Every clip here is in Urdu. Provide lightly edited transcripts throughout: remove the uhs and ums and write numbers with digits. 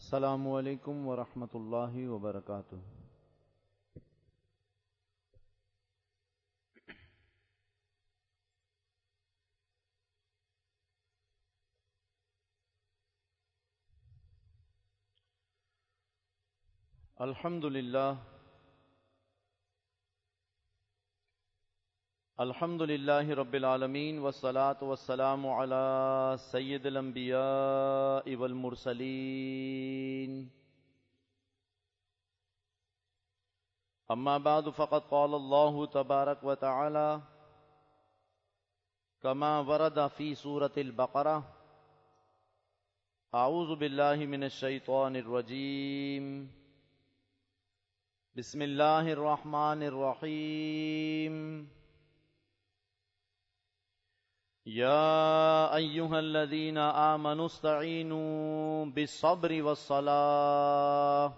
السلام علیکم ورحمۃ اللہ وبرکاتہ۔ الحمد للہ رب العالمین والصلاة والسلام علی سید الانبیاء والمرسلین، اما بعد فقد قال اللہ تبارک وتعالی کما ورد فی سورۃ البقرہ اعوذ باللہ من الشیطان الرجیم، بسم اللہ الرحمن الرحیم، یا ایہا الذین آمنوا استعینوا بالصبر والصلاۃ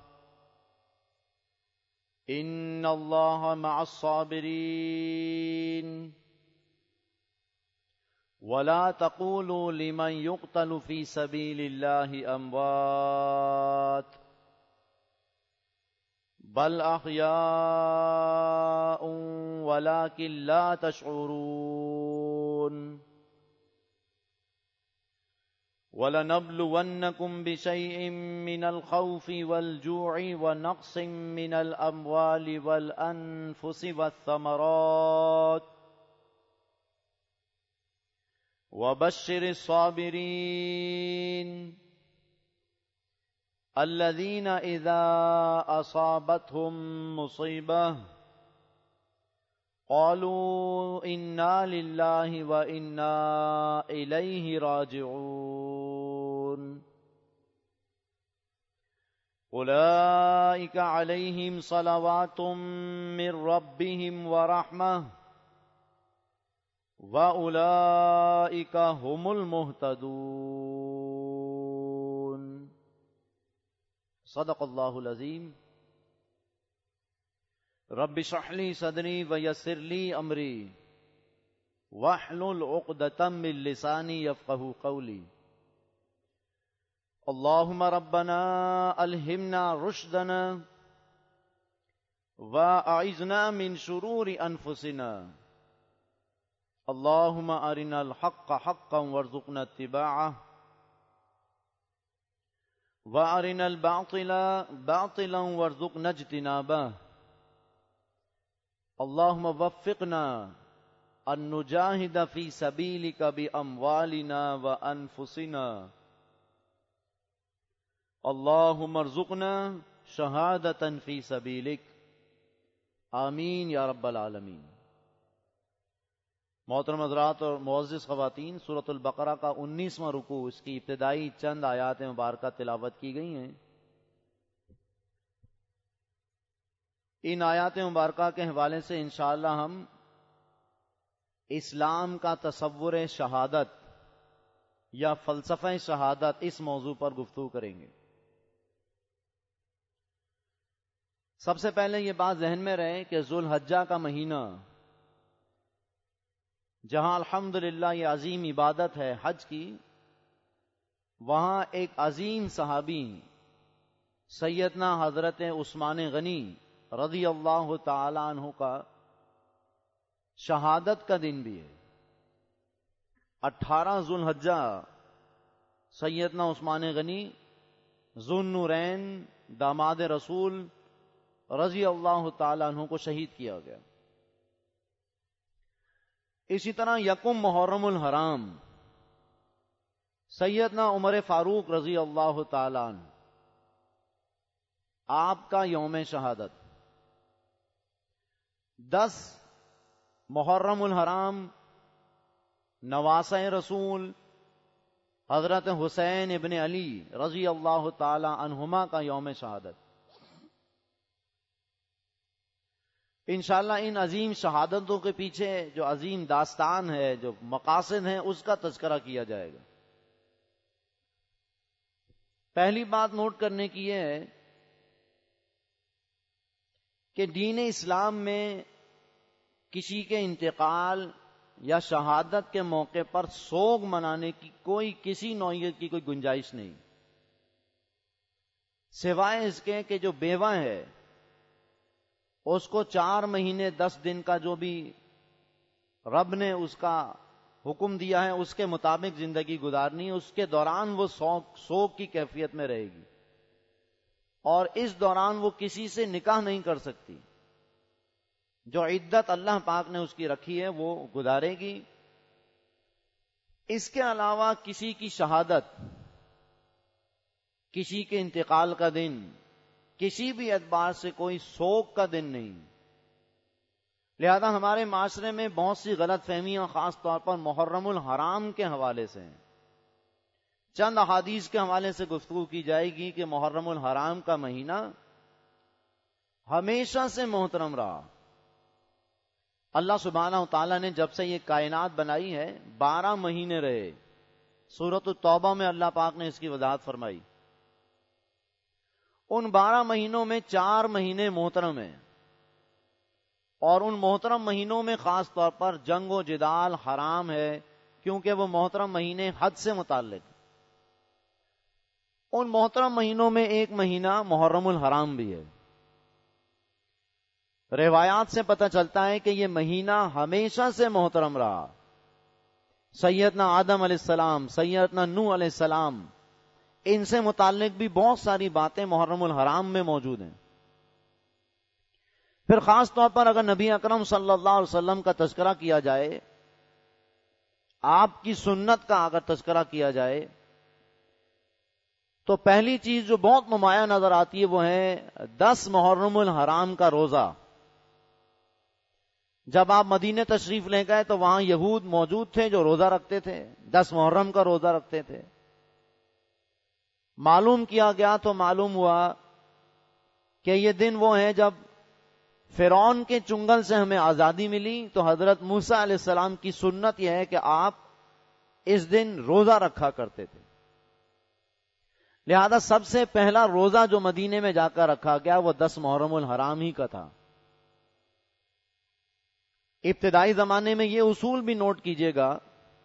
ان اللہ مع الصابرین ولا تقولوا لمن يقتل في سبيل الله اموات بل احیاء ولكن لا تشعرون وَلَنَبْلُوَنَّكُمْ بِشَيْءٍ مِّنَ الْخَوْفِ وَالْجُوعِ وَنَقْصٍ مِّنَ الْأَمْوَالِ وَالْأَنفُسِ وَالثَّمَرَاتِ وَبَشِّرِ الصَّابِرِينَ الَّذِينَ إِذَا أَصَابَتْهُم مُّصِيبَةٌ قَالُوا إِنَّا لِلَّهِ وَإِنَّا إِلَيْهِ راجعون أولئك عليهم صلوات من ربهم ورحمة وأولئك هم المهتدون۔ صدق اللہ العظیم۔ رب اشرح لي صدری ویسر لي امری واحلل عقدۃ من لسانی یفقهوا قولی۔ اللهم ربنا الہمنا رشدنا واعذنا من شرور انفسنا، اللهم ارنا الحق حقا وارزقنا اتباعه وارنا الباطل باطلا وارزقنا اجتنابه، اللهم وفقنا ان نجاهد في سبيلك باموالنا وانفسنا، اللهم ارزقنا شهادة في سبيلك، آمین یا رب العالمین۔ محترم حضرات اور معزز خواتین، سورۃ البقرہ کا 19واں رکوع، اس کی ابتدائی چند آیات مبارکہ تلاوت کی گئی ہیں۔ ان آیات مبارکہ کے حوالے سے انشاءاللہ ہم اسلام کا تصور شہادت یا فلسفہ شہادت اس موضوع پر گفتگو کریں گے۔ سب سے پہلے یہ بات ذہن میں رہے کہ ذوالحجہ کا مہینہ، جہاں الحمدللہ یہ عظیم عبادت ہے حج کی، وہاں ایک عظیم صحابی سیدنا حضرت عثمان غنی رضی اللہ تعالی عنہ کا شہادت کا دن بھی ہے۔ 18 ذوالحجہ سیدنا عثمان غنی ذو النورین داماد رسول رضی اللہ تعالی عنہ کو شہید کیا گیا۔ اسی طرح یکم محرم الحرام سیدنا عمر فاروق رضی اللہ تعالی عنہ، آپ کا یوم شہادت۔ 10 محرم الحرام نواسہ رسول حضرت حسین ابن علی رضی اللہ تعالی عنہما کا یوم شہادت۔ انشاءاللہ ان عظیم شہادتوں کے پیچھے جو عظیم داستان ہے، جو مقاصد ہیں، اس کا تذکرہ کیا جائے گا۔ پہلی بات نوٹ کرنے کی ہے کہ دین اسلام میں کسی کے انتقال یا شہادت کے موقع پر سوگ منانے کی کسی نوعیت کی کوئی گنجائش نہیں۔ سوائے اس کے کہ جو بیوہ ہے اس کو 4 مہینے 10 دن کا جو بھی رب نے اس کا حکم دیا ہے اس کے مطابق زندگی گزارنی، اس کے دوران وہ سوگ کی کیفیت میں رہے گی، اور اس دوران وہ کسی سے نکاح نہیں کر سکتی. جو عدت اللہ پاک نے اس کی رکھی ہے وہ گزارے گی. اس کے علاوہ کسی کی شہادت، کسی کے انتقال کا دن، کسی بھی اعتبار سے کوئی سوگ کا دن نہیں. لہذا ہمارے معاشرے میں بہت سی غلط فہمیاں خاص طور پر محرم الحرام کے حوالے سے ہیں. چند احادیث کے حوالے سے گفتگو کی جائے گی کہ محرم الحرام کا مہینہ ہمیشہ سے محترم رہا. اللہ سبحانہ و تعالیٰ نے جب سے یہ کائنات بنائی ہے 12 مہینے رہے. سورۃ التوبہ میں اللہ پاک نے اس کی وضاحت فرمائی. ان 12 مہینوں میں 4 مہینے محترم ہیں، اور ان محترم مہینوں میں خاص طور پر جنگ و جدال حرام ہے، کیونکہ وہ محترم مہینے حج سے متعلق. ان محترم مہینوں میں ایک مہینہ محرم الحرام بھی ہے. روایات سے پتہ چلتا ہے کہ یہ مہینہ ہمیشہ سے محترم رہا. سیدنا آدم علیہ السلام، سیدنا نوح علیہ السلام، ان سے متعلق بھی بہت ساری باتیں محرم الحرام میں موجود ہیں. پھر خاص طور پر اگر نبی اکرم صلی اللہ علیہ وسلم کا تذکرہ کیا جائے، آپ کی سنت کا اگر تذکرہ کیا جائے، تو پہلی چیز جو بہت نمایاں نظر آتی ہے وہ ہے 10 محرم الحرام کا روزہ. جب آپ مدینہ تشریف لے گئے تو وہاں یہود موجود تھے جو روزہ رکھتے تھے، 10 محرم کا روزہ رکھتے تھے. معلوم کیا گیا تو معلوم ہوا کہ یہ دن وہ ہیں جب فرعون کے چنگل سے ہمیں آزادی ملی، تو حضرت موسیٰ علیہ السلام کی سنت یہ ہے کہ آپ اس دن روزہ رکھا کرتے تھے. لہذا سب سے پہلا روزہ جو مدینے میں جا کر رکھا گیا وہ 10 محرم الحرام ہی کا تھا. ابتدائی زمانے میں یہ اصول بھی نوٹ کیجئے گا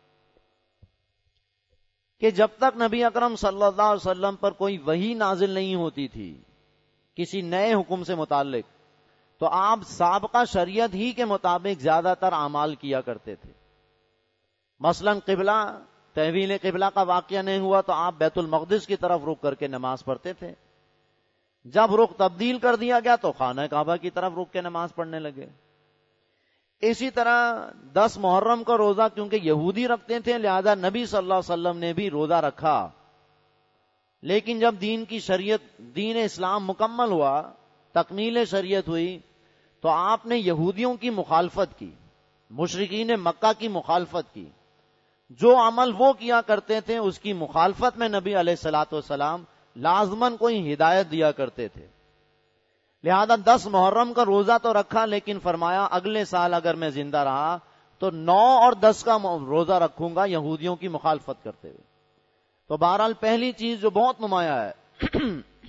کہ جب تک نبی اکرم صلی اللہ علیہ وسلم پر کوئی وحی نازل نہیں ہوتی تھی کسی نئے حکم سے متعلق، تو آپ سابقہ شریعت ہی کے مطابق زیادہ تر اعمال کیا کرتے تھے. مثلا قبلہ، تحویل قبلہ کا واقعہ نہیں ہوا تو آپ بیت المقدس کی طرف رخ کر کے نماز پڑھتے تھے. جب رخ تبدیل کر دیا گیا تو خانہ کعبہ کی طرف رخ کے نماز پڑھنے لگے. اسی طرح 10 محرم کا روزہ کیونکہ یہودی رکھتے تھے، لہذا نبی صلی اللہ علیہ وسلم نے بھی روزہ رکھا. لیکن جب دین کی شریعت، دین اسلام مکمل ہوا، تکمیل شریعت ہوئی، تو آپ نے یہودیوں کی مخالفت کی، مشرکین مکہ کی مخالفت کی. جو عمل وہ کیا کرتے تھے اس کی مخالفت میں نبی علیہ الصلوۃ والسلام لازماً کوئی ہدایت دیا کرتے تھے. لہذا 10 محرم کا روزہ تو رکھا، لیکن فرمایا اگلے سال اگر میں زندہ رہا تو 9 اور 10 کا روزہ رکھوں گا یہودیوں کی مخالفت کرتے ہوئے. تو بہرحال پہلی چیز جو بہت نمایاں ہے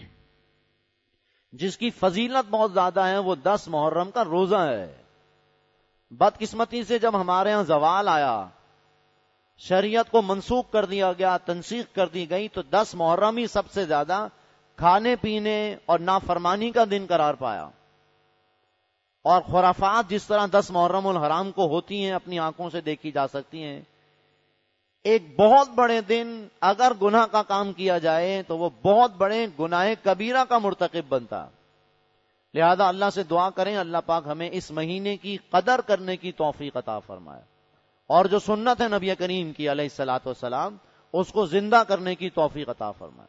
جس کی فضیلت بہت زیادہ ہے وہ 10 محرم کا روزہ ہے. بدقسمتی سے جب ہمارے ہاں زوال آیا، شریعت کو منسوخ کر دیا گیا، تنسیخ کر دی گئی، تو 10 محرم ہی سب سے زیادہ کھانے پینے اور نافرمانی کا دن قرار پایا. اور خرافات جس طرح 10 محرم الحرام کو ہوتی ہیں اپنی آنکھوں سے دیکھی جا سکتی ہیں. ایک بہت بڑے دن اگر گناہ کا کام کیا جائے تو وہ بہت بڑے گناہ کبیرہ کا مرتکب بنتا. لہذا اللہ سے دعا کریں اللہ پاک ہمیں اس مہینے کی قدر کرنے کی توفیق عطا فرمائے، اور جو سنت ہے نبی کریم کی علیہ الصلوۃ والسلام اس کو زندہ کرنے کی توفیق عطا فرمائے.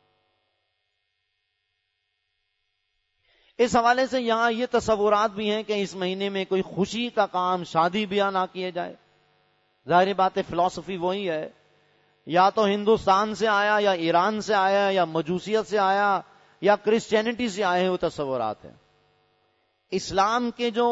اس حوالے سے یہاں یہ تصورات بھی ہیں کہ اس مہینے میں کوئی خوشی کا کام، شادی بیاہ نہ کیے جائے. ظاہر بات ہے فلسفی وہی ہے، یا تو ہندوستان سے آیا، یا ایران سے آیا، یا مجوسیت سے آیا، یا کرسچینٹی سے آئے ہوئے تصورات ہیں. اسلام کے جو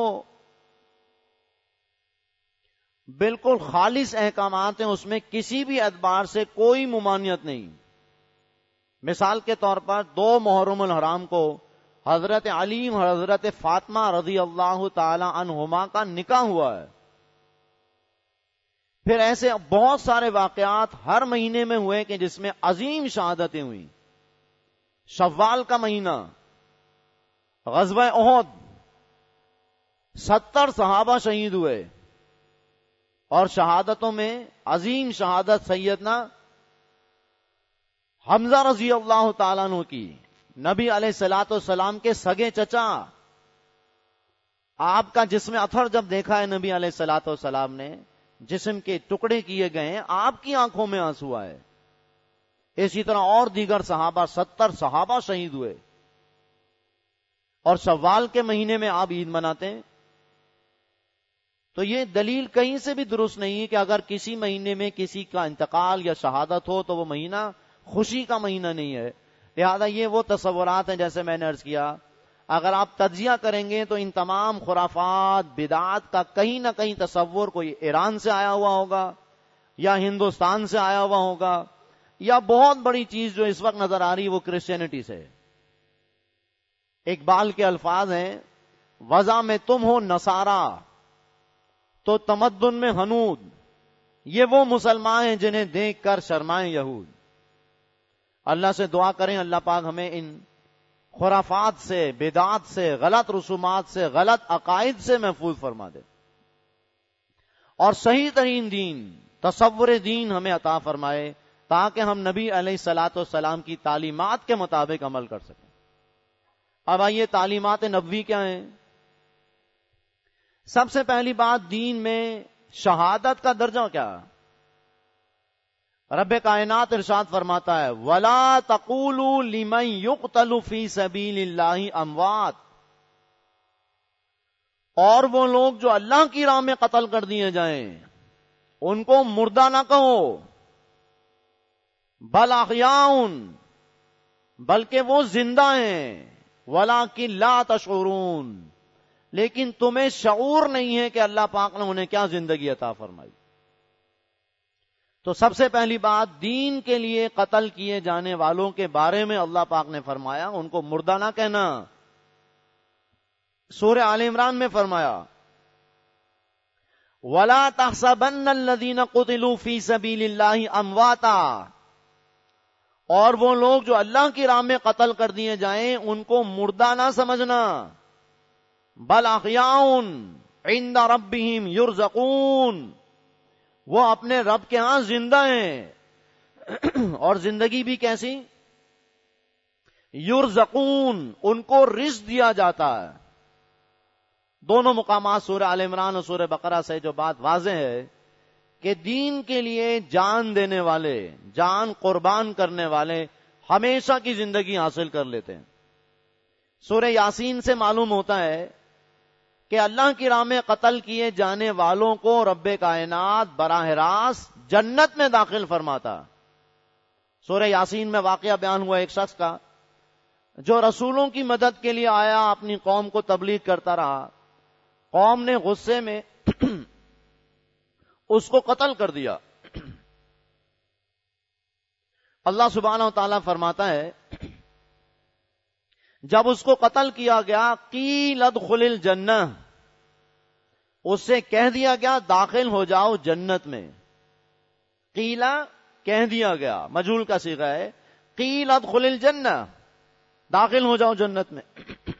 بالکل خالص احکامات ہیں اس میں کسی بھی اعتبار سے کوئی ممانعت نہیں. مثال کے طور پر 2 محرم الحرام کو حضرت علی اور حضرت فاطمہ رضی اللہ تعالی عنہما کا نکاح ہوا ہے. پھر ایسے بہت سارے واقعات ہر مہینے میں ہوئے کہ جس میں عظیم شہادتیں ہوئیں. شوال کا مہینہ، غزوہ احد، 70 صحابہ شہید ہوئے، اور شہادتوں میں عظیم شہادت سیدنا حمزہ رضی اللہ تعالیٰ عنہ کی، نبی علیہ الصلوۃ والسلام کے سگے چچا. آپ کا جسم اثر جب دیکھا ہے نبی علیہ الصلوۃ والسلام نے، جسم کے ٹکڑے کیے گئے ہیں، آپ کی آنکھوں میں آنسو آئے. اسی طرح اور دیگر صحابہ، 70 صحابہ شہید ہوئے. اور شوال کے مہینے میں آپ عید مناتے ہیں. تو یہ دلیل کہیں سے بھی درست نہیں ہے کہ اگر کسی مہینے میں کسی کا انتقال یا شہادت ہو تو وہ مہینہ خوشی کا مہینہ نہیں ہے. لہذا یہ وہ تصورات ہیں، جیسے میں نے عرض کیا، اگر آپ تجزیہ کریں گے تو ان تمام خرافات، بدعات کا کہیں نہ کہیں تصور کوئی ایران سے آیا ہوا ہوگا، یا ہندوستان سے آیا ہوا ہوگا، یا بہت بڑی چیز جو اس وقت نظر آ رہی وہ کرسچینٹی سے. اقبال کے الفاظ ہیں، وضع میں تم ہو نصارا تو تمدن میں ہنود، یہ وہ مسلمان ہیں جنہیں دیکھ کر شرمائیں یہود. اللہ سے دعا کریں اللہ پاک ہمیں ان خرافات سے، بدعات سے، غلط رسومات سے، غلط عقائد سے محفوظ فرما دے، اور صحیح ترین دین، تصور دین ہمیں عطا فرمائے، تاکہ ہم نبی علیہ الصلوۃ والسلام کی تعلیمات کے مطابق عمل کر سکیں. اب آئیے تعلیمات نبوی کیا ہیں؟ سب سے پہلی بات، دین میں شہادت کا درجہ کیا؟ رب کائنات ارشاد فرماتا ہے، وَلَا تَقُولُوا لِمَن يُقْتَلُ فِي سَبِيلِ اللَّهِ أَمْوَاتٌ، اور وہ لوگ جو اللہ کی راہ میں قتل کر دیے جائیں ان کو مردہ نہ کہو، بل احیاء، بلکہ وہ زندہ ہیں، وَلَٰكِن لَا تَشْعُرُونَ، لیکن تمہیں شعور نہیں ہے کہ اللہ پاک نے انہیں کیا زندگی عطا فرمائی. تو سب سے پہلی بات، دین کے لیے قتل کیے جانے والوں کے بارے میں اللہ پاک نے فرمایا ان کو مردہ نہ کہنا. سورہ آل عمران میں فرمایا، وَلَا تَحْسَبَنَّ الَّذِينَ قُتِلُوا فِي سَبِيلِ اللَّهِ أَمْوَاتًا، اور وہ لوگ جو اللہ کی راہ میں قتل کر دیے جائیں ان کو مردہ نہ سمجھنا، بل احیاء عند ربهم يرزقون، وہ اپنے رب کے ہاں زندہ ہیں. اور زندگی بھی کیسی؟ یرزقون، ان کو رزق دیا جاتا ہے. دونوں مقامات سورہ آل عمران اور سورہ بقرہ سے جو بات واضح ہے کہ دین کے لیے جان دینے والے، جان قربان کرنے والے ہمیشہ کی زندگی حاصل کر لیتے ہیں. سورہ یاسین سے معلوم ہوتا ہے کہ اللہ کی راہ میں قتل کیے جانے والوں کو رب کائنات براہ راست جنت میں داخل فرماتا. سورہ یاسین میں واقعہ بیان ہوا ایک شخص کا جو رسولوں کی مدد کے لیے آیا، اپنی قوم کو تبلیغ کرتا رہا، قوم نے غصے میں اس کو قتل کر دیا. اللہ سبحانہ و تعالیٰ فرماتا ہے جب اس کو قتل کیا گیا، قیل ادخل الجنہ، اس سے کہہ دیا گیا داخل ہو جاؤ جنت میں. قیلا کہہ دیا گیا، مجہول کا صیغہ ہے، قیل ادخل الجنہ، داخل ہو جاؤ جنت میں.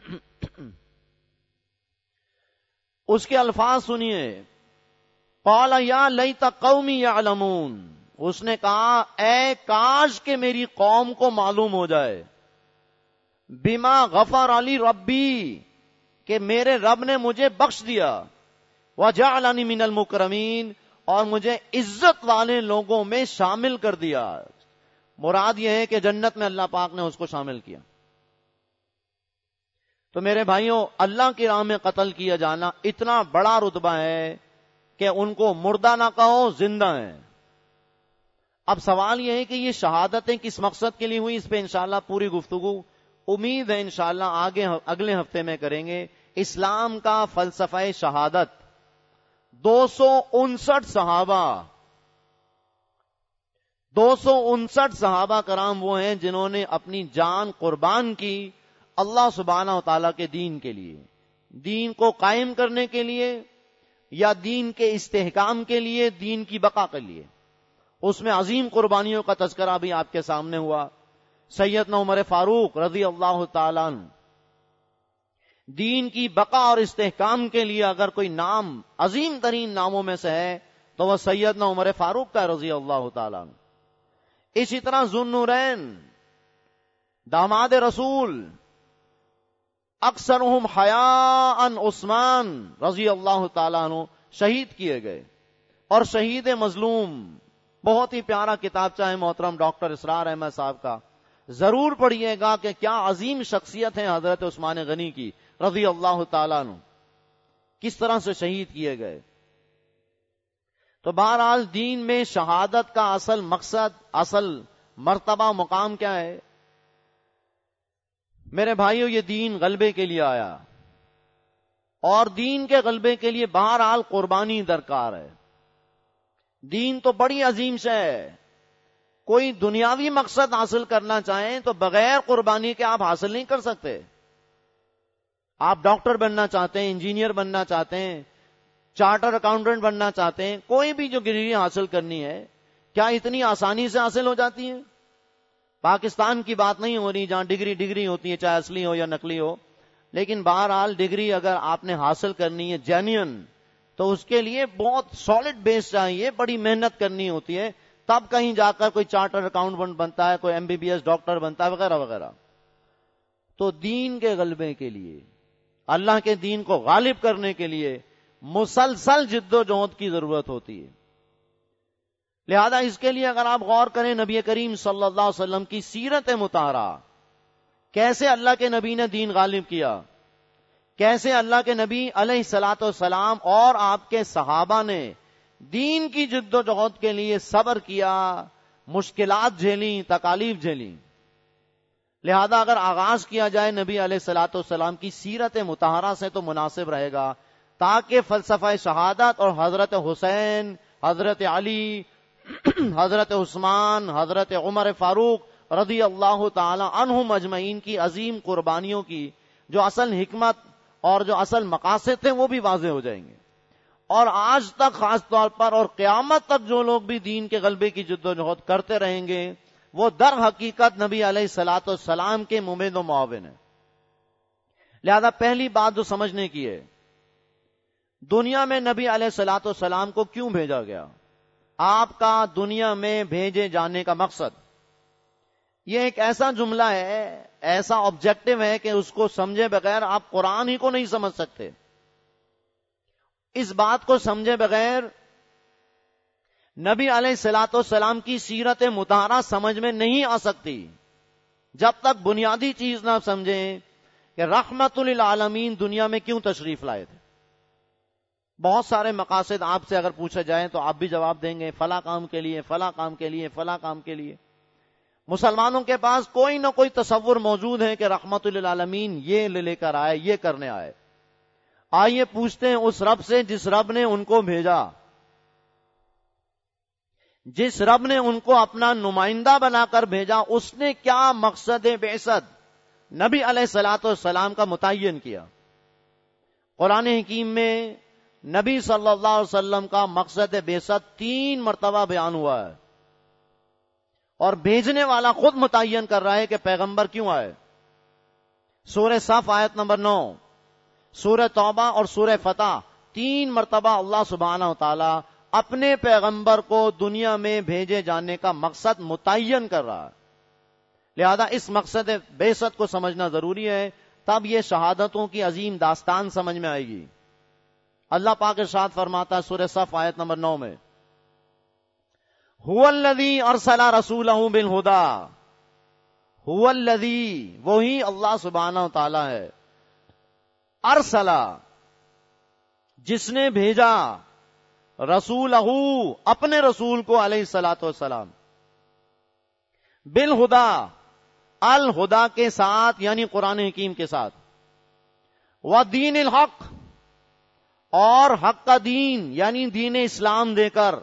اس کے الفاظ سنیے، قال یا لیت قومی یعلمون، اس نے کہا اے کاش کہ میری قوم کو معلوم ہو جائے، بما غفر علی ربی، کہ میرے رب نے مجھے بخش دیا، وجعلنی من المکرمین، اور مجھے عزت والے لوگوں میں شامل کر دیا. مراد یہ ہے کہ جنت میں اللہ پاک نے اس کو شامل کیا. تو میرے بھائیوں، اللہ کی راہ میں قتل کیا جانا اتنا بڑا رتبہ ہے کہ ان کو مردہ نہ کہو، زندہ ہیں. اب سوال یہ ہے کہ یہ شہادتیں کس مقصد کے لیے ہوئی، اس پہ انشاءاللہ پوری گفتگو امید ہے انشاءاللہ آگے اگلے ہفتے میں کریں گے. اسلام کا فلسفہ شہادت، 259 صحابہ کرام وہ ہیں جنہوں نے اپنی جان قربان کی اللہ سبحانہ و تعالیٰ کے دین کے لیے، دین کو قائم کرنے کے لیے یا دین کے استحکام کے لیے، دین کی بقا کے لیے. اس میں عظیم قربانیوں کا تذکرہ بھی آپ کے سامنے ہوا. سیدنا عمر فاروق رضی اللہ تعالیٰ عنہ. دین کی بقا اور استحکام کے لیے اگر کوئی نام عظیم ترین ناموں میں سے ہے تو وہ سیدنا عمر فاروق کا رضی اللہ تعالیٰ عنہ. اسی طرح ذو النورین داماد رسول اکثرہم حیاء عثمان رضی اللہ تعالیٰ عنہ شہید کیے گئے. اور شہید مظلوم بہت ہی پیارا کتابچہ ہے محترم ڈاکٹر اسرار احمد صاحب کا, ضرور پڑھیے گا کہ کیا عظیم شخصیت ہے حضرت عثمان غنی کی رضی اللہ تعالیٰ عنہ, کس طرح سے شہید کیے گئے. تو بہرحال دین میں شہادت کا اصل مقصد, اصل مرتبہ, مقام کیا ہے میرے بھائیو؟ یہ دین غلبے کے لیے آیا, اور دین کے غلبے کے لیے بہرحال قربانی درکار ہے. دین تو بڑی عظیم شے ہے, کوئی دنیاوی مقصد حاصل کرنا چاہیں تو بغیر قربانی کے آپ حاصل نہیں کر سکتے. آپ ڈاکٹر بننا چاہتے ہیں, انجینئر بننا چاہتے ہیں, چارٹر اکاؤنٹنٹ بننا چاہتے ہیں, کوئی بھی جو ڈگری حاصل کرنی ہے, کیا اتنی آسانی سے حاصل ہو جاتی ہے؟ پاکستان کی بات نہیں ہو رہی جہاں ڈگری ہوتی ہے, چاہے اصلی ہو یا نقلی ہو, لیکن بہرحال ڈگری اگر آپ نے حاصل کرنی ہے جینین, تو اس کے لیے بہت سالڈ بیس چاہیے, بڑی محنت کرنی ہوتی ہے, تب کہیں جا کر کوئی چارٹر اکاؤنٹنٹ بنتا ہے, کوئی MBBS ڈاکٹر بنتا ہے, وغیرہ وغیرہ. تو دین کے غلبے کے لیے, اللہ کے دین کو غالب کرنے کے لیے مسلسل جد و جہد کی ضرورت ہوتی ہے. لہذا اس کے لیے اگر آپ غور کریں نبی کریم صلی اللہ علیہ وسلم کی سیرت مطہرہ, کیسے اللہ کے نبی نے دین غالب کیا, کیسے اللہ کے نبی علیہ الصلوۃ والسلام اور آپ کے صحابہ نے دین کی جد و جہد کے لیے صبر کیا, مشکلات جھیلیں, تکالیف جھیلیں. لہذا اگر آغاز کیا جائے نبی علیہ الصلوۃ والسلام کی سیرت مطہرہ سے تو مناسب رہے گا, تاکہ فلسفہ شہادت اور حضرت حسین, حضرت علی, حضرت عثمان, حضرت عمر فاروق رضی اللہ تعالی عنہم اجمعین کی عظیم قربانیوں کی جو اصل حکمت اور جو اصل مقاصد تھے وہ بھی واضح ہو جائیں گے. اور آج تک خاص طور پر اور قیامت تک جو لوگ بھی دین کے غلبے کی جد و جہد کرتے رہیں گے وہ در حقیقت نبی علیہ الصلوۃ والسلام کے ممید و معاون ہیں. لہذا پہلی بات جو سمجھنے کی ہے, دنیا میں نبی علیہ الصلوۃ والسلام کو کیوں بھیجا گیا, آپ کا دنیا میں بھیجے جانے کا مقصد. یہ ایک ایسا جملہ ہے, ایسا آبجیکٹو ہے کہ اس کو سمجھے بغیر آپ قرآن ہی کو نہیں سمجھ سکتے. اس بات کو سمجھے بغیر نبی علیہ الصلوۃ والسلام کی سیرت مطہرہ سمجھ میں نہیں آ سکتی جب تک بنیادی چیز نہ سمجھیں کہ رحمت للعالمین دنیا میں کیوں تشریف لائے تھے. بہت سارے مقاصد آپ سے اگر پوچھا جائے تو آپ بھی جواب دیں گے, فلاں کام کے لیے, فلاں کام کے لیے, فلاں کام کے لیے. مسلمانوں کے پاس کوئی نہ کوئی تصور موجود ہے کہ رحمت للعالمین یہ لے کر آئے, یہ کرنے آئے. آئیے پوچھتے ہیں اس رب سے جس رب نے ان کو بھیجا, جس رب نے ان کو اپنا نمائندہ بنا کر بھیجا, اس نے کیا مقصد بعثت نبی علیہ الصلوۃ والسلام کا متعین کیا. قرآن حکیم میں نبی صلی اللہ علیہ وسلم کا مقصد بعثت 3 مرتبہ بیان ہوا ہے, اور بھیجنے والا خود متعین کر رہا ہے کہ پیغمبر کیوں آئے. سورہ صف آیت نمبر 9, سورہ توبہ اور سورہ فتح 3 مرتبہ اللہ سبحانہ و تعالی اپنے پیغمبر کو دنیا میں بھیجے جانے کا مقصد متعین کر رہا ہے. لہذا اس مقصد بعثت کو سمجھنا ضروری ہے, تب یہ شہادتوں کی عظیم داستان سمجھ میں آئے گی. اللہ پاک ارشاد فرماتا ہے سورہ صف آیت نمبر 9 میں, هو الذی ارسل رسولہ بالہدی, هو الذی, وہی اللہ سبحانہ و تعالی ہے, ارسلہ, جس نے بھیجا, رسولہ, اپنے رسول کو علیہ الصلوۃ والسلام, بالہدی, الہدا کے ساتھ یعنی قرآن حکیم کے ساتھ, ودین الحق, اور حق کا دین یعنی دین اسلام دے کر,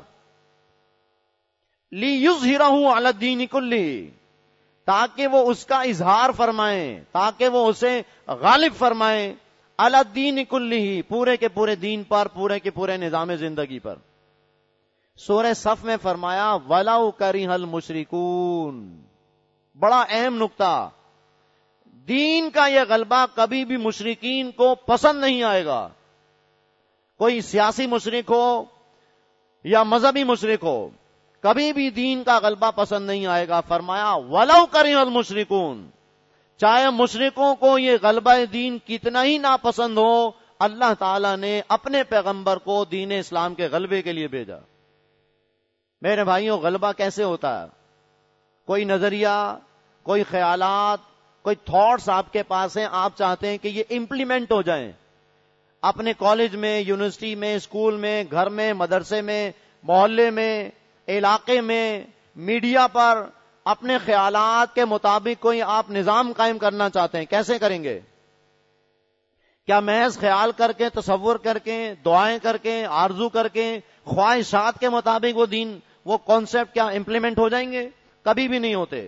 لیظہرہ علی الدین کلہ, تاکہ وہ اس کا اظہار فرمائیں, تاکہ وہ اسے غالب فرمائیں, علی الدین کلہ, پورے کے پورے دین پر, پورے کے پورے نظام زندگی پر. سورہ صف میں فرمایا وَلَوْ كَرِهَ الْمُشْرِكُونَ, بڑا اہم نقطہ، دین کا یہ غلبہ کبھی بھی مشرکین کو پسند نہیں آئے گا. کوئی سیاسی مشرک ہو یا مذہبی مشرک ہو، کبھی بھی دین کا غلبہ پسند نہیں آئے گا. فرمایا وَلَوْ كَرِهَ الْمُشْرِكُونَ، چاہے مشرکوں کو یہ غلبہ دین کتنا ہی ناپسند ہو، اللہ تعالیٰ نے اپنے پیغمبر کو دین اسلام کے غلبے کے لیے بھیجا. میرے بھائیوں، غلبہ کیسے ہوتا ہے؟ کوئی نظریہ، کوئی خیالات، کوئی تھاٹس آپ کے پاس ہیں، آپ چاہتے ہیں کہ یہ امپلیمنٹ ہو جائیں اپنے کالج میں، یونیورسٹی میں، اسکول میں، گھر میں، مدرسے میں، محلے میں، علاقے میں، میڈیا پر، اپنے خیالات کے مطابق کوئی آپ نظام قائم کرنا چاہتے ہیں. کیسے کریں گے؟ کیا محض خیال کر کے، تصور کر کے، دعائیں کر کے، آرزو کر کے، خواہشات کے مطابق وہ دین، وہ کانسیپٹ کیا امپلیمنٹ ہو جائیں گے؟ کبھی بھی نہیں ہوتے.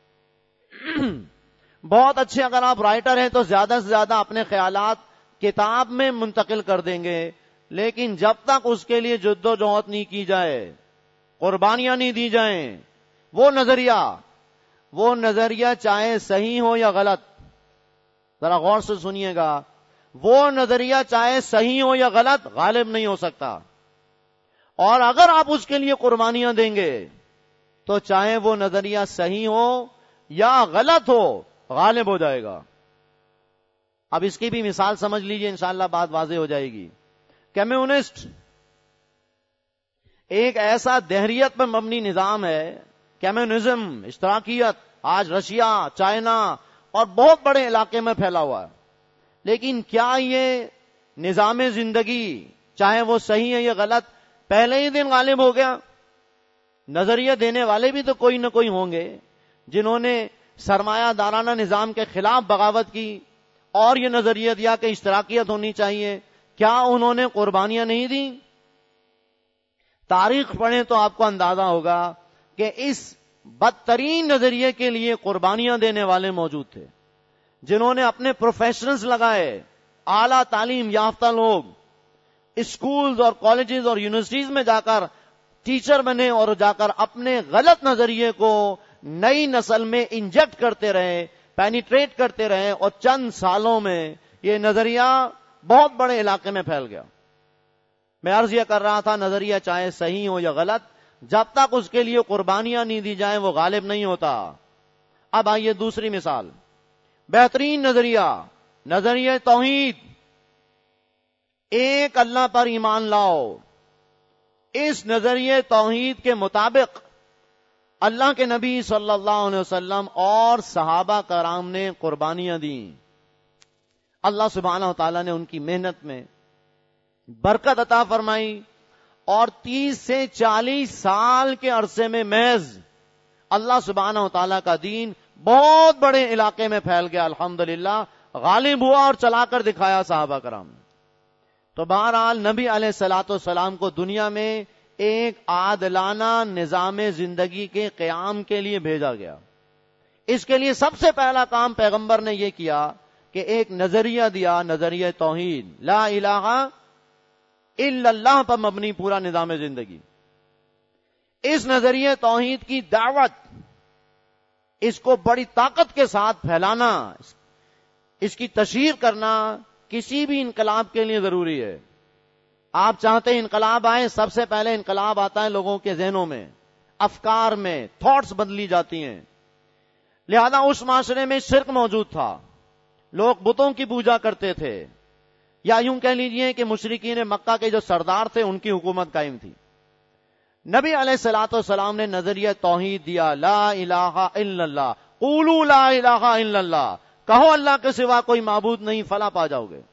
بہت اچھے اگر آپ رائٹر ہیں تو زیادہ سے زیادہ اپنے خیالات کتاب میں منتقل کر دیں گے، لیکن جب تک اس کے لیے جد و جہد نہیں کی جائے، قربانیاں نہیں دی جائیں، وہ نظریہ چاہے صحیح ہو یا غلط، ذرا غور سے سنیے گا، وہ نظریہ چاہے صحیح ہو یا غلط غالب نہیں ہو سکتا. اور اگر آپ اس کے لیے قربانیاں دیں گے تو چاہے وہ نظریہ صحیح ہو یا غلط ہو غالب ہو جائے گا. اب اس کی بھی مثال سمجھ لیجئے، انشاءاللہ بات واضح ہو جائے گی. کمیونسٹ ایک ایسا دہریت پر مبنی نظام ہے، کمیونزم، اشتراکیت، آج رشیا، چائنا اور بہت بڑے علاقے میں پھیلا ہوا ہے. لیکن کیا یہ نظام زندگی، چاہے وہ صحیح ہے یا غلط، پہلے ہی دن غالب ہو گیا؟ نظریہ دینے والے بھی تو کوئی نہ کوئی ہوں گے جنہوں نے سرمایہ دارانہ نظام کے خلاف بغاوت کی اور یہ نظریہ دیا کہ اشتراکیت ہونی چاہیے. کیا انہوں نے قربانیاں نہیں دی؟ تاریخ پڑھیں تو آپ کو اندازہ ہوگا کہ اس بدترین نظریے کے لیے قربانیاں دینے والے موجود تھے، جنہوں نے اپنے پروفیشنلز لگائے، اعلیٰ تعلیم یافتہ لوگ اسکولز اور کالجز اور یونیورسٹیز میں جا کر ٹیچر بنے اور جا کر اپنے غلط نظریے کو نئی نسل میں انجیکٹ کرتے رہے، پینیٹریٹ کرتے رہے، اور چند سالوں میں یہ نظریہ بہت بڑے علاقے میں پھیل گیا. میں عرض یہ کر رہا تھا، نظریہ چاہے صحیح ہو یا غلط، جب تک اس کے لیے قربانیاں نہیں دی جائیں وہ غالب نہیں ہوتا. اب آئیے دوسری مثال، بہترین نظریہ توحید. ایک اللہ پر ایمان لاؤ. اس نظریے توحید کے مطابق اللہ کے نبی صلی اللہ علیہ وسلم اور صحابہ کرام نے قربانیاں دیں. اللہ سبحانہ و تعالیٰ نے ان کی محنت میں برکت عطا فرمائی، اور 30 سے 40 سال کے عرصے میں محض اللہ سبحانہ و تعالیٰ کا دین بہت بڑے علاقے میں پھیل گیا. الحمدللہ غالب ہوا اور چلا کر دکھایا صحابہ کرام. تو بہرحال نبی علیہ الصلوۃ والسلام کو دنیا میں ایک عادلانہ نظام زندگی کے قیام کے لیے بھیجا گیا. اس کے لیے سب سے پہلا کام پیغمبر نے یہ کیا کہ ایک نظریہ دیا، نظریہ توحید، لا الہ الا اللہ پر مبنی پورا نظام زندگی. اس نظریہ توحید کی دعوت، اس کو بڑی طاقت کے ساتھ پھیلانا، اس کی تشہیر کرنا کسی بھی انقلاب کے لیے ضروری ہے. آپ چاہتے ہیں انقلاب آئے، سب سے پہلے انقلاب آتا ہے لوگوں کے ذہنوں میں، افکار میں، تھاٹس بدلی جاتی ہیں. لہذا اس معاشرے میں شرک موجود تھا، لوگ بتوں کی پوجا کرتے تھے، یا یوں کہہ لیجئے کہ مشرکین مکہ کے جو سردار تھے ان کی حکومت قائم تھی. نبی علیہ الصلوۃ والسلام نے نظریہ توحید دیا، لا الہ الا اللہ، قولوا لا الہ الا اللہ، کہو اللہ کے سوا کوئی معبود نہیں، فلاح پا جاؤ گے.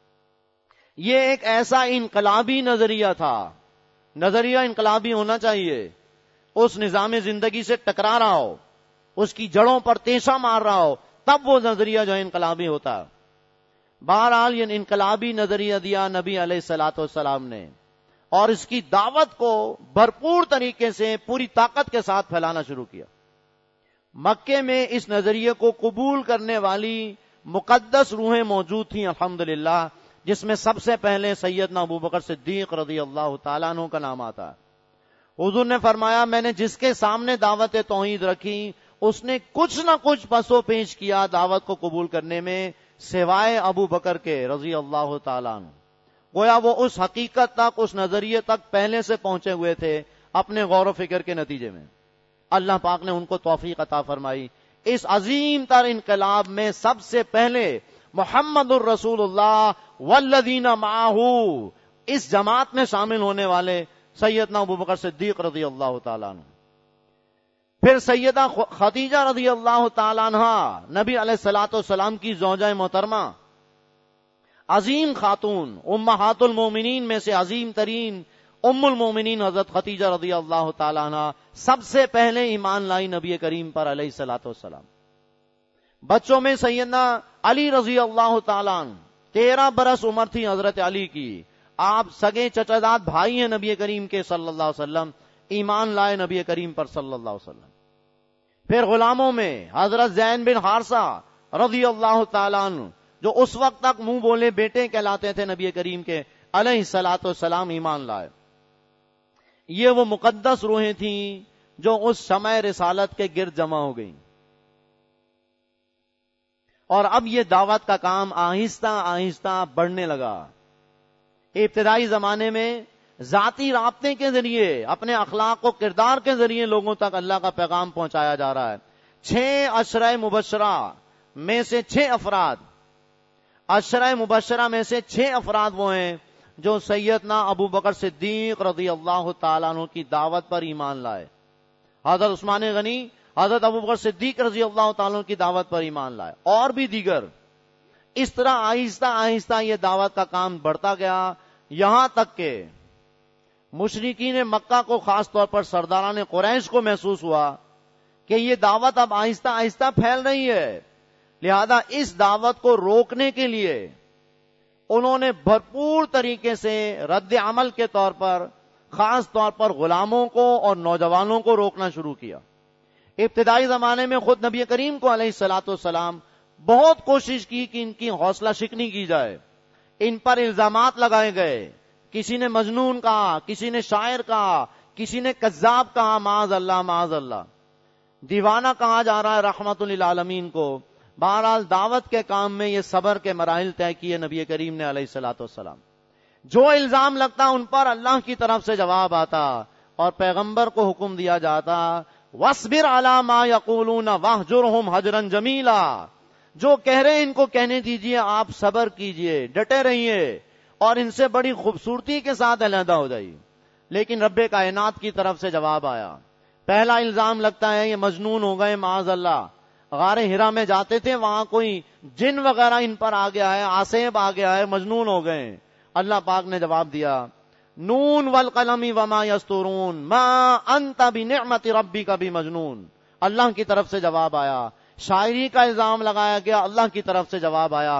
یہ ایک ایسا انقلابی نظریہ تھا. نظریہ انقلابی ہونا چاہیے، اس نظام زندگی سے ٹکرا رہا ہو، اس کی جڑوں پر تیشہ مار رہا ہو، تب وہ نظریہ جو ہے انقلابی ہوتا ہے. بہرحال یہ انقلابی نظریہ دیا نبی علیہ الصلوۃ والسلام نے، اور اس کی دعوت کو بھرپور طریقے سے پوری طاقت کے ساتھ پھیلانا شروع کیا. مکے میں اس نظریے کو قبول کرنے والی مقدس روحیں موجود تھیں الحمدللہ، جس میں سب سے پہلے سیدنا ابوبکر صدیق رضی اللہ تعالیٰ عنہ کا نام آتا ہے. حضور نے فرمایا، میں نے جس کے سامنے دعوت توحید رکھی اس نے کچھ نہ کچھ پسو پیش کیا دعوت کو قبول کرنے میں سوائے ابو بکر کے رضی اللہ تعالیٰ عنہ. گویا وہ اس حقیقت تک، اس نظریے تک پہلے سے پہنچے ہوئے تھے اپنے غور و فکر کے نتیجے میں. اللہ پاک نے ان کو توفیق عطا فرمائی. اس عظیم تر انقلاب میں سب سے پہلے محمد الرسول اللہ والذین معہ، اس جماعت میں شامل ہونے والے سیدنا ابو بکر صدیق رضی اللہ تعالیٰ عنہ، پھر سیدہ خدیجہ رضی اللہ تعالیٰ عنہ، نبی علیہ الصلوۃ والسلام کی زوجہ محترمہ، عظیم خاتون، امہات المومنین میں سے عظیم ترین ام المومنین حضرت خدیجہ رضی اللہ تعالیٰ عنہ سب سے پہلے ایمان لائی نبی کریم پر علیہ الصلوۃ والسلام. بچوں میں سیدنا علی رضی اللہ تعالیٰ عنہ، 13 برس عمر تھی حضرت علی کی، آپ سگے چچاداد بھائی ہیں نبی کریم کے صلی اللہ علیہ وسلم، ایمان لائے نبی کریم پر صلی اللہ علیہ وسلم. پھر غلاموں میں حضرت زین بن حارثہ رضی اللہ تعالیٰ عنہ، جو اس وقت تک منہ بولے بیٹے کہلاتے تھے نبی کریم کے علیہ الصلوۃ والسلام، ایمان لائے. یہ وہ مقدس روحیں تھیں جو اس شمع رسالت کے گرد جمع ہو گئیں. اور اب یہ دعوت کا کام آہستہ آہستہ بڑھنے لگا. ابتدائی زمانے میں ذاتی رابطے کے ذریعے، اپنے اخلاق و کردار کے ذریعے لوگوں تک اللہ کا پیغام پہنچایا جا رہا ہے. 6 عشرہ مبشرہ میں سے 6 افراد، عشرہ مبشرہ میں سے 6 افراد وہ ہیں جو سیدنا ابو بکر صدیق رضی اللہ تعالیٰ عنہ کی دعوت پر ایمان لائے. حضرت عثمان غنی، حضرت ابو بکر صدیق رضی اللہ تعالیٰ عنہ کی دعوت پر ایمان لائے، اور بھی دیگر. اس طرح آہستہ آہستہ یہ دعوت کا کام بڑھتا گیا، یہاں تک کہ مشرکین مکہ کو، خاص طور پر سرداران قریش کو محسوس ہوا کہ یہ دعوت اب آہستہ آہستہ پھیل رہی ہے. لہذا اس دعوت کو روکنے کے لیے انہوں نے بھرپور طریقے سے رد عمل کے طور پر خاص طور پر غلاموں کو اور نوجوانوں کو روکنا شروع کیا. ابتدائی زمانے میں خود نبی کریم کو علیہ الصلوۃ والسلام بہت کوشش کی کہ ان کی حوصلہ شکنی کی جائے. ان پر الزامات لگائے گئے، کسی نے مجنون کہا، کسی نے شاعر کہا، کسی نے کذاب کہا، معاذ اللہ معاذ اللہ، دیوانہ کہا جا رہا ہے رحمت للعالمین کو. بہرحال دعوت کے کام میں یہ صبر کے مراحل طے کیے نبی کریم نے علیہ الصلوۃ والسلام. جو الزام لگتا ان پر اللہ کی طرف سے جواب آتا اور پیغمبر کو حکم دیا جاتا وَاصْبِرْ عَلَىٰ مَا يَقُولُونَ وَاهْجُرْهُمْ هَجْرًا جَمِيلًا، جو کہہ رہے ہیں ان کو کہنے دیجئے، آپ صبر کیجئے، ڈٹے رہیے اور ان سے بڑی خوبصورتی کے ساتھ علیحدہ ہو جائیے. لیکن رب کائنات کی طرف سے جواب آیا. پہلا الزام لگتا ہے یہ مجنون ہو گئے معاذ اللہ، غار ہرا میں جاتے تھے، وہاں کوئی جن وغیرہ ان پر آ گیا ہے، آسیب آ گیا ہے، مجنون ہو گئے. اللہ پاک نے جواب دیا نون والقلم وما یسطرون ما انت بنعمت ربک بمجنون. اللہ کی طرف سے جواب آیا. شاعری کا الزام لگایا گیا، اللہ کی طرف سے جواب آیا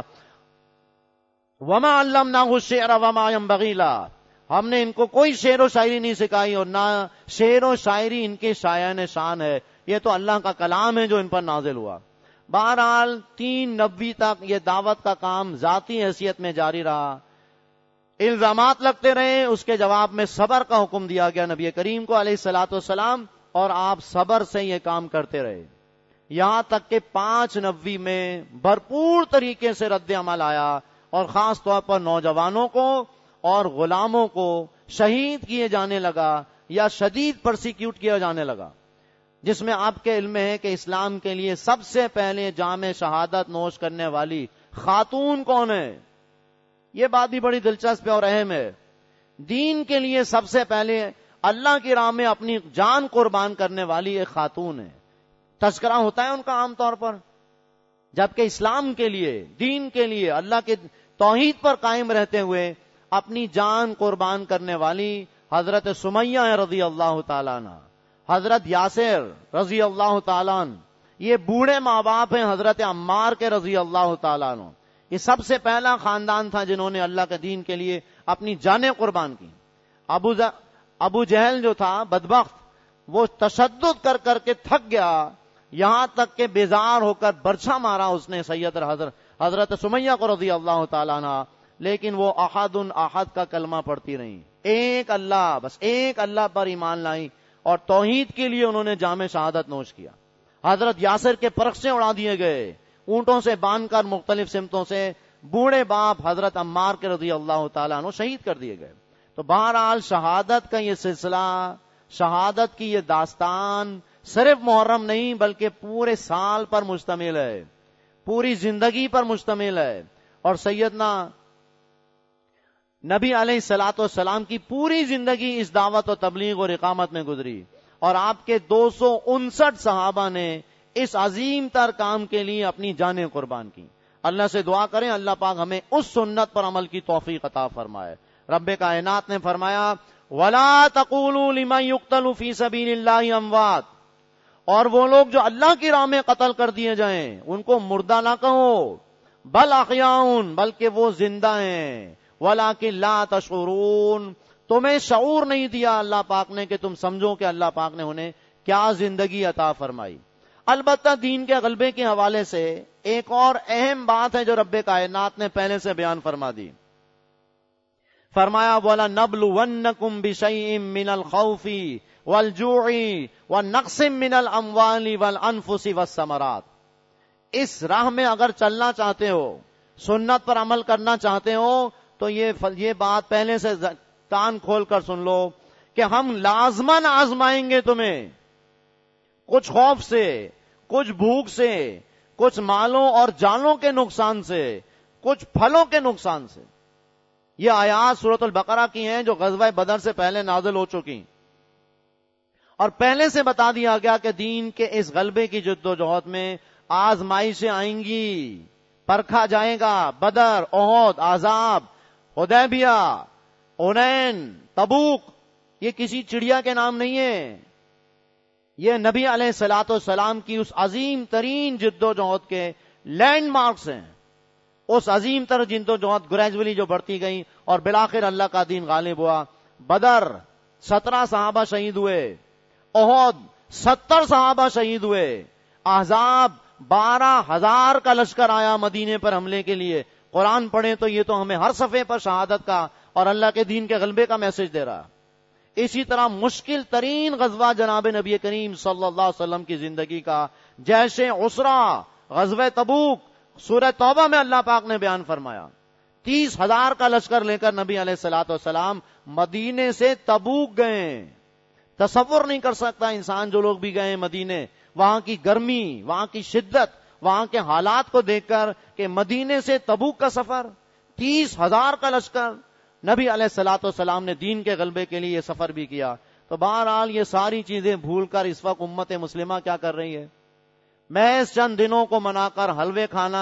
وما علمناہ الشعر وما ينبغی له، ہم نے ان کو کوئی شعر و شاعری نہیں سکھائی اور نہ شعر و شاعری ان کے شایان شان ہے، یہ تو اللہ کا کلام ہے جو ان پر نازل ہوا. بہرحال 3 نبی تک یہ دعوت کا کام ذاتی حیثیت میں جاری رہا. الزامات لگتے رہے، اس کے جواب میں صبر کا حکم دیا گیا نبی کریم کو علیہ الصلوۃ والسلام، اور آپ صبر سے یہ کام کرتے رہے. یہاں تک کہ 5 نبی میں بھرپور طریقے سے رد عمل آیا اور خاص طور پر نوجوانوں کو اور غلاموں کو شہید کیے جانے لگا یا شدید پرسیکیوٹ کیا جانے لگا. جس میں آپ کے علم ہے کہ اسلام کے لیے سب سے پہلے جام شہادت نوش کرنے والی خاتون کون ہے؟ یہ بات بھی بڑی دلچسپ اور اہم ہے. دین کے لیے سب سے پہلے اللہ کی راہ میں اپنی جان قربان کرنے والی ایک خاتون ہے. تذکرہ ہوتا ہے ان کا عام طور پر، جبکہ اسلام کے لیے، دین کے لیے، اللہ کے توحید پر قائم رہتے ہوئے اپنی جان قربان کرنے والی حضرت سمیہ رضی اللہ تعالیٰ عنہ، حضرت یاسر رضی اللہ تعالیٰ عنہ، یہ بوڑھے ماں باپ ہیں حضرت عمار کے رضی اللہ تعالیٰ عنہ. یہ سب سے پہلا خاندان تھا جنہوں نے اللہ کے دین کے لیے اپنی جانیں قربان کی. ابو جہل جو تھا بدبخت، وہ تشدد کر کر کے تھک گیا، یہاں تک کہ بیزار ہو کر برچھا مارا اس نے سید حضرت سمیہ کو رضی اللہ تعالیٰ عنہ، لیکن وہ احد احد کا کلمہ پڑھتی رہیں. ایک اللہ، بس ایک اللہ پر ایمان لائی اور توحید کے لیے انہوں نے جام شہادت نوش کیا. حضرت یاسر کے پرخچے اڑا دیے گئے، اونٹوں سے باندھ کر مختلف سمتوں سے بوڑھے باپ حضرت عمار کے رضی اللہ تعالیٰ عنہ شہید کر دیے گئے. تو بہرحال شہادت کا یہ سلسلہ، شہادت کی یہ داستان صرف محرم نہیں بلکہ پورے سال پر مشتمل ہے، پوری زندگی پر مشتمل ہے. اور سیدنا نبی علیہ الصلوۃ والسلام کی پوری زندگی اس دعوت و تبلیغ اور اقامت میں گزری، اور آپ کے 259 صحابہ نے اس عظیم تر کام کے لیے اپنی جانیں قربان کی. اللہ سے دعا کریں اللہ پاک ہمیں اس سنت پر عمل کی توفیق عطا فرمائے. رب کائنات نے فرمایا وَلَا تَقُولُوا لِمَنْ يُقْتَلُ فِي سَبِيلِ اللَّهِ أَمْوَاتٌ، اور وہ لوگ جو اللہ کی راہ میں قتل کر دیے جائیں ان کو مردہ نہ کہو، بل احیاء، بلکہ وہ زندہ ہیں، وَلَٰكِن لَا تَشْعُرُونَ، تمہیں شعور نہیں دیا اللہ پاک نے کہ تم سمجھو کہ اللہ پاک نے انہیں کیا زندگی عطا فرمائی. البتہ دین کے غلبے کے حوالے سے ایک اور اہم بات ہے جو رب کائنات نے پہلے سے بیان فرما دی. فرمایا وَلَنَبْلُوَنَّكُمْ بِشَيْءٍ مِّنَ الْخَوْفِ وَالْجُوعِ وَنَقْصٍ مِّنَ الْأَمْوَالِ وَالْأَنفُسِ وَالثَّمَرَاتِ. اس راہ میں اگر چلنا چاہتے ہو، سنت پر عمل کرنا چاہتے ہو، تو یہ بات پہلے سے کان کھول کر سن لو کہ ہم لازماً آزمائیں گے تمہیں، کچھ خوف سے، کچھ بھوک سے، کچھ مالوں اور جانوں کے نقصان سے، کچھ پھلوں کے نقصان سے. یہ آیات سورۃ البقرہ کی ہیں جو غزوہ بدر سے پہلے نازل ہو چکی، اور پہلے سے بتا دیا گیا کہ دین کے اس غلبے کی جد و جہد میں آزمائشیں آئیں گی، پرکھا جائے گا. بدر، احد، احزاب، حدیبیہ، حنین، تبوک، یہ کسی چڑیا کے نام نہیں ہے، یہ نبی علیہ الصلوۃ والسلام کی اس عظیم ترین جد و جہد کے لینڈ مارکس ہیں. اس عظیم تر جد و جہد گریجولی جو بڑھتی گئی اور بالآخر اللہ کا دین غالب ہوا. بدر 17 صحابہ شہید ہوئے، احد 70 صحابہ شہید ہوئے، احزاب 12,000 کا لشکر آیا مدینے پر حملے کے لیے. قرآن پڑھیں تو یہ تو ہمیں ہر صفحے پر شہادت کا اور اللہ کے دین کے غلبے کا میسج دے رہا. اسی طرح مشکل ترین غزوہ جناب نبی کریم صلی اللہ علیہ وسلم کی زندگی کا جیش عسرہ، غزوہ تبوک، سورہ توبہ میں اللہ پاک نے بیان فرمایا 30,000 کا لشکر لے کر نبی علیہ الصلوۃ والسلام مدینے سے تبوک گئے. تصور نہیں کر سکتا انسان جو لوگ بھی گئے مدینے، وہاں کی گرمی، وہاں کی شدت، وہاں کے حالات کو دیکھ کر کہ مدینے سے تبوک کا سفر، 30,000 کا لشکر، نبی علیہ الصلوۃ والسلام نے دین کے غلبے کے لیے یہ سفر بھی کیا. تو بہرحال یہ ساری چیزیں بھول کر اس وقت امت مسلمہ کیا کر رہی ہے؟ محض چند دنوں کو منا کر حلوے کھانا،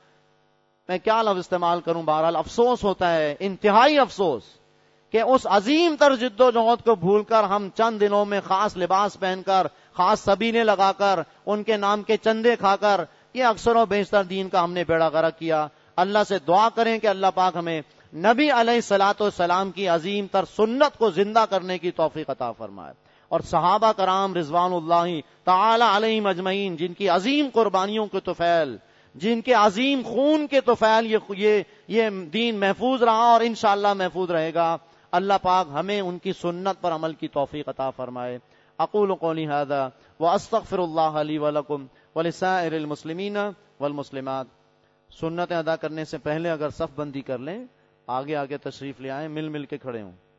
میں کیا لفظ استعمال کروں، بہرحال افسوس ہوتا ہے، انتہائی افسوس کہ اس عظیم تر جد و جہد کو بھول کر ہم چند دنوں میں خاص لباس پہن کر، خاص سبینے لگا کر، ان کے نام کے چندے کھا کر، یہ اکثر و بیشتر دین کا ہم نے بیڑا غرق کیا. اللہ سے دعا کریں کہ اللہ پاک ہمیں نبی علیہ الصلوۃ والسلام کی عظیم تر سنت کو زندہ کرنے کی توفیق عطا فرمائے. اور صحابہ کرام رضوان اللہ تعالی علیہم اجمعین، جن کی عظیم قربانیوں کے طفیل، جن کے عظیم خون کے طفیل یہ دین محفوظ رہا اور انشاءاللہ محفوظ رہے گا. اللہ پاک ہمیں ان کی سنت پر عمل کی توفیق عطا فرمائے. اقول قولی ھذا واستغفر اللہ لی ولکم ولسائر المسلمین والمسلمات. سنتیں ادا کرنے سے پہلے اگر صف بندی کر لیں، آگے آگے تشریف لے آئیں، مل مل کے کھڑے ہوں.